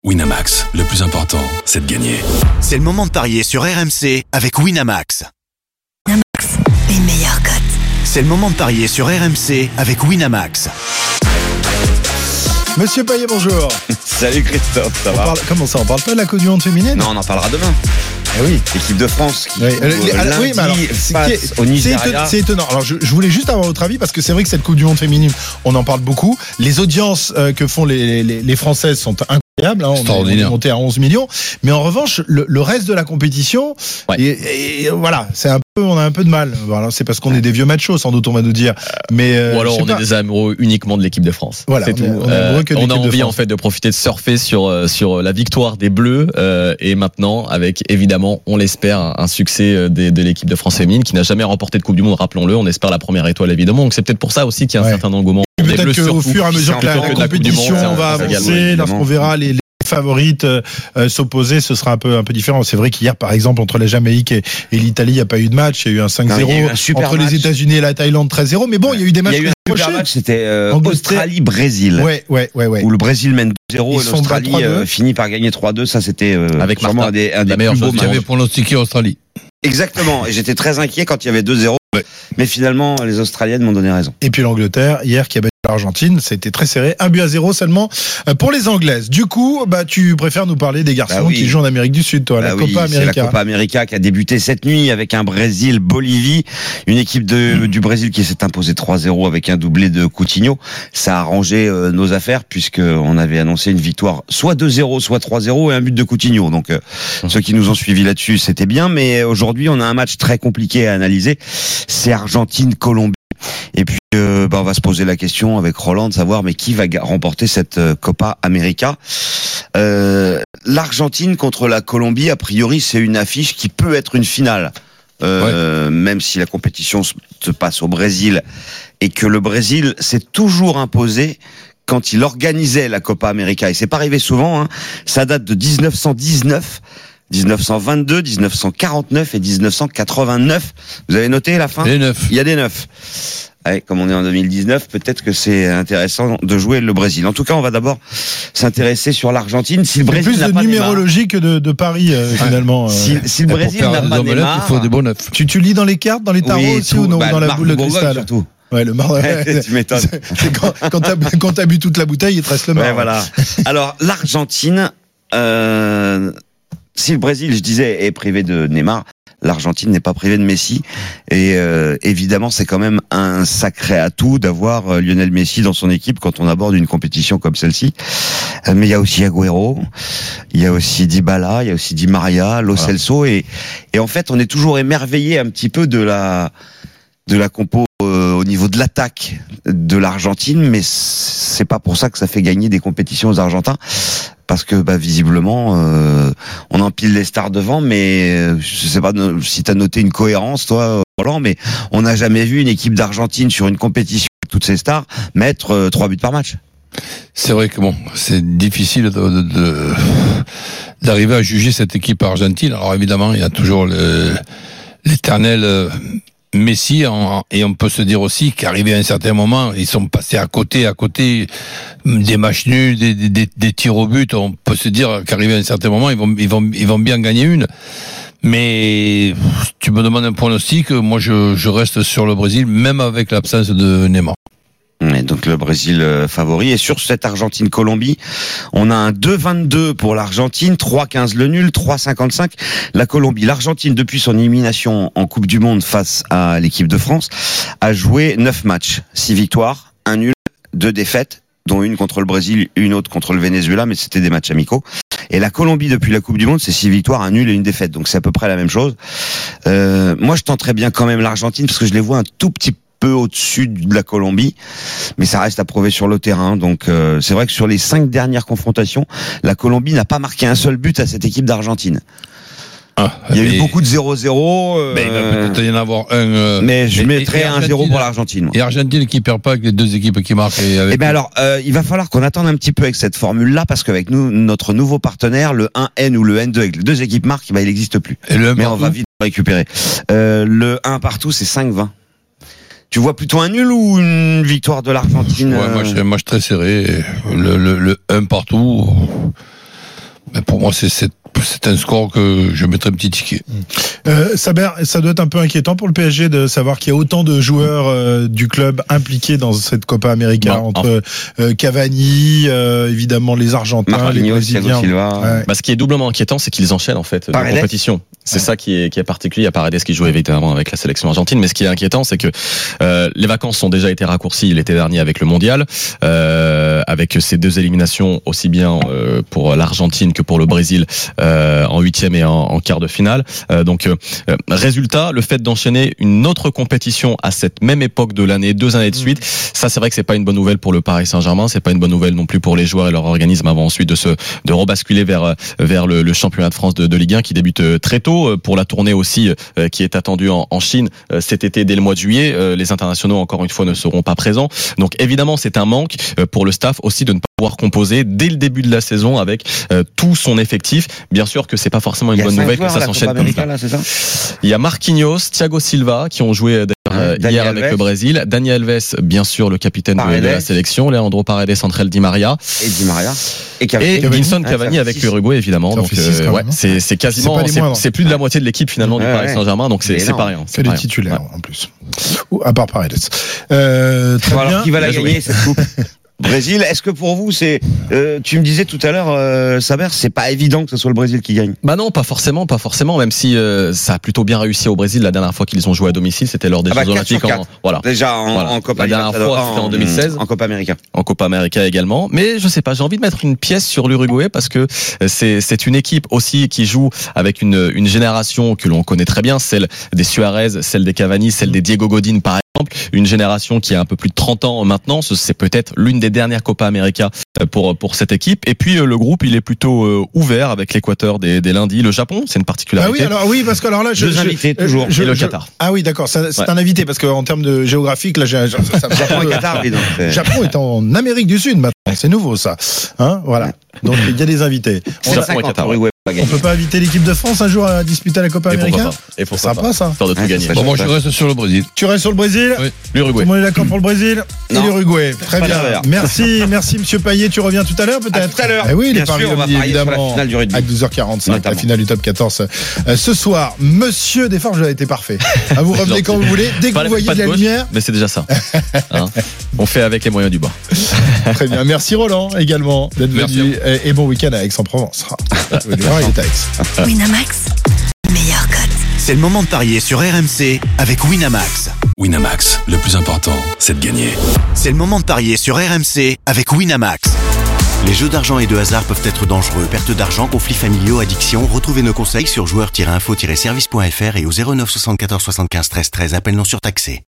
Winamax, le plus important, c'est de gagner. C'est le moment de parier sur RMC avec Winamax. Winamax, les meilleurs cotes. C'est le moment de parier sur RMC avec Winamax. Monsieur Payet, bonjour. Salut Christophe, ça va? Comment ça, on parle pas de la Coupe du Monde féminine? Non, on en parlera demain. Eh oui. L'équipe de France qui oui. lundi mais alors, face au Nigeria. C'est étonnant. Alors je voulais juste avoir votre avis parce que c'est vrai que cette Coupe du Monde féminine, on en parle beaucoup. Les audiences que font les Françaises sont incroyables. Hein. On est monté à 11 millions. Mais en revanche, le reste de la compétition, et voilà, on a un peu de mal. Voilà, c'est parce qu'on est des vieux machos, sans doute, on va nous dire. Mais ou alors on est des amoureux uniquement de l'équipe de France. Voilà, c'est tout. On a envie en fait de profiter de surfer sur la victoire des Bleus et maintenant avec évidemment, on l'espère, un succès de l'équipe de France féminine qui n'a jamais remporté de Coupe du Monde. Rappelons-le, on espère la première étoile évidemment. Donc c'est peut-être pour ça aussi qu'il y a un certain engouement. Peut-être qu'au fur et à mesure que la compétition va avancer, lorsqu'on verra les favorites s'opposer, ce sera un peu différent. C'est vrai qu'hier, par exemple, entre la Jamaïque et l'Italie, il n'y a pas eu de match. Il y a eu un 5-0 entre les États-Unis et la Thaïlande, 13-0. Mais bon, il y a eu des matchs. Il y a eu un super match, c'était Australie-Brésil. Ouais. Où le Brésil mène 2-0 et l'Australie finit par gagner 3-2. Ça, c'était avec vraiment un des meilleurs plus beaux matchs. J'avais pronostiqué Australie. Exactement. Et j'étais très inquiet quand il y avait 2-0. Ouais. Mais finalement, les Australiennes m'ont donné raison. Et puis l'Angleterre, hier, qui a battu l'Argentine, c'était très serré. 1-0 seulement pour les Anglaises. Du coup, tu préfères nous parler des garçons qui jouent en Amérique du Sud, toi, la Copa América. C'est la Copa América qui a débuté cette nuit avec un Brésil-Bolivie. Une équipe du Brésil qui s'est imposée 3-0 avec un doublé de Coutinho. Ça a arrangé nos affaires puisqu'on avait annoncé une victoire soit 2-0, soit 3-0 et un but de Coutinho. Donc, ceux qui nous ont suivis là-dessus, c'était bien. Mais aujourd'hui, on a un match très compliqué à analyser. C'est Argentine-Colombie. Et puis, on va se poser la question avec Roland de savoir mais qui va remporter cette Copa América. L'Argentine contre la Colombie, a priori, c'est une affiche qui peut être une finale. Même si la compétition se passe au Brésil et que le Brésil s'est toujours imposé quand il organisait la Copa América. Et c'est pas arrivé souvent, hein. Ça date de 1919. 1922, 1949 et 1989. Vous avez noté la fin? Les 9. Il y a des 9. Ouais, comme on est en 2019, peut-être que c'est intéressant de jouer le Brésil. En tout cas, on va d'abord s'intéresser sur l'Argentine. Si le Brésil plus n'a de pas numérologie que de Paris, finalement. Si le Brésil n'a pas Neymar, il faut des bons 9. Tu lis dans les cartes, dans les tarots aussi ou non, dans la boule de cristal surtout. Ouais, le marc. Tu m'étonnes. Quand t'as bu toute la bouteille, il te reste le marc. Ouais, voilà. Alors, l'Argentine, si le Brésil, je disais, est privé de Neymar, l'Argentine n'est pas privée de Messi. Et évidemment, c'est quand même un sacré atout d'avoir Lionel Messi dans son équipe quand on aborde une compétition comme celle-ci. Mais il y a aussi Agüero, il y a aussi Dybala, il y a aussi Di Maria, Lo Celso. Et en fait, on est toujours émerveillé un petit peu de la compo au niveau de l'attaque de l'Argentine, mais c'est pas pour ça que ça fait gagner des compétitions aux Argentins. Parce que visiblement on empile les stars devant, mais je sais pas si t'as noté une cohérence toi Roland, mais on n'a jamais vu une équipe d'Argentine sur une compétition avec toutes ces stars mettre 3 buts par match. C'est vrai que c'est difficile d'arriver à juger cette équipe argentine. Alors évidemment, il y a toujours l'éternel Messi, et on peut se dire aussi qu'arrivé à un certain moment, ils sont passés à côté des matchs nuls, des tirs au but. On peut se dire qu'arrivé à un certain moment, ils vont bien gagner une. Mais tu me demandes un pronostic, moi je reste sur le Brésil, même avec l'absence de Neymar. Et donc le Brésil favori. Et sur cette Argentine-Colombie, on a un 2-22 pour l'Argentine, 3-15 le nul, 3-55 la Colombie. L'Argentine, depuis son élimination en Coupe du Monde face à l'équipe de France, a joué 9 matchs, 6 victoires, 1 nul, 2 défaites, dont une contre le Brésil, une autre contre le Venezuela, mais c'était des matchs amicaux. Et la Colombie, depuis la Coupe du Monde, c'est 6 victoires, 1 nul et 1 défaite. Donc c'est à peu près la même chose. Moi, je tenterais bien quand même l'Argentine, parce que je les vois un tout petit peu au-dessus de la Colombie, mais ça reste à prouver sur le terrain. Donc c'est vrai que sur les 5 dernières confrontations, la Colombie n'a pas marqué un seul but à cette équipe d'Argentine. Il y a eu beaucoup de 0-0. Mais il va peut-être y en avoir un. Mais je mettrais 1-0 pour l'Argentine. Et Argentine qui perd pas avec les 2 équipes qui marquent. Eh bien alors, il va falloir qu'on attende un petit peu avec cette formule-là, parce qu'avec nous, notre nouveau partenaire, le 1N ou le N2, avec les 2 équipes marquent, il n'existe plus. Mais on va vite récupérer. Le 1 partout, c'est 5-20. Tu vois plutôt un nul ou une victoire de l'Argentine? Ouais, moi je suis très serré. Le 1 partout. pour moi, c'est un score que je mettrais un petit ticket. Saber, ça doit être un peu inquiétant pour le PSG de savoir qu'il y a autant de joueurs du club impliqués dans cette Copa América, entre Cavani, évidemment les Argentins, les Brésiliens. Silva. Ce qui est doublement inquiétant, c'est qu'ils enchaînent en fait les compétitions. C'est ça qui est particulier. Il y a Paredes qui joue évidemment avec la sélection argentine, mais ce qui est inquiétant, c'est que les vacances ont déjà été raccourcies l'été dernier avec le mondial, avec ces 2 éliminations aussi bien pour l'Argentine que pour le Brésil en 8e et en quart de finale. Résultat, le fait d'enchaîner une autre compétition à cette même époque de l'année, 2 années de suite, ça c'est vrai que c'est pas une bonne nouvelle pour le Paris Saint-Germain, c'est pas une bonne nouvelle non plus pour les joueurs et leur organisme avant ensuite de rebasculer vers le championnat de France de Ligue 1 qui débute très tôt, pour la tournée aussi qui est attendue en Chine cet été dès le mois de juillet. Les internationaux encore une fois ne seront pas présents. Donc évidemment c'est un manque pour le staff aussi de ne pas pouvoir composer dès le début de la saison avec tout son effectif. Bien sûr que c'est pas forcément une bonne nouvelle que ça s'enchaîne comme ça. Là, c'est ça. Il y a Marquinhos, Thiago Silva qui ont joué hier avec le Brésil, Dani Alves bien sûr le capitaine de la sélection, Leandro Paredes, Ángel Di Maria et Edinson Cavani avec l'Uruguay évidemment. Donc c'est quasiment c'est plus de la moitié de l'équipe finalement du Paris Saint-Germain, donc c'est pas rien. C'est les titulaires en plus. Ou à part Paredes. Très bien. Qui va la gagner cette coupe? Brésil, est-ce que pour vous c'est tu me disais tout à l'heure Saber, c'est pas évident que ce soit le Brésil qui gagne? Non, pas forcément, même si ça a plutôt bien réussi au Brésil la dernière fois qu'ils ont joué à domicile, c'était lors des Jeux Olympiques en Copa la dernière fois c'était en 2016 en Copa América. En Copa América également, mais je sais pas, j'ai envie de mettre une pièce sur l'Uruguay parce que c'est une équipe aussi qui joue avec une génération que l'on connaît très bien, celle des Suarez, celle des Cavani, celle des Diego Godin par exemple, une génération qui a un peu plus de 30 ans maintenant, c'est peut-être l'une des dernières Copa América pour cette équipe. Et puis le groupe, il est plutôt ouvert avec l'Équateur dès lundi, le Japon, c'est une particularité. Parce que alors là, invités toujours. Et le Qatar. Ah oui, d'accord, c'est un invité parce qu'en termes de géographique, là, Japon est en Amérique du Sud maintenant, c'est nouveau ça. Voilà. Donc il y a des invités. Japon et Qatar. On peut pas inviter l'équipe de France un jour à disputer la Copa América? Et pour ça, ça. Histoire de tout gagner. Moi, je reste sur le Brésil. Tu restes sur le Brésil? Oui. L'Uruguay. Tout le monde est d'accord pour le Brésil? Et l'Uruguay. Très bien. Merci, monsieur Payet. Tu reviens tout à l'heure, peut-être? Tout à l'heure. Eh oui, les paris évidemment. La finale du rugby. À 12h45, la finale du top 14. Ce soir, monsieur Desforges, vous avez été parfait. Vous revenez quand vous voulez. Dès que vous voyez de la lumière. Mais c'est déjà ça. On fait avec les moyens du bord. Très bien. Merci Roland également d'être venu. Et bon week-end à Aix-en-Provence. Il est à Aix. Winamax, meilleure cote. C'est le moment de parier sur RMC avec Winamax. Winamax, le plus important, c'est de gagner. C'est le moment de parier sur RMC avec Winamax. Les jeux d'argent et de hasard peuvent être dangereux. Perte d'argent, conflits familiaux, addiction. Retrouvez nos conseils sur joueurs-info-service.fr et au 09 74 75 13 13. Appel non surtaxé.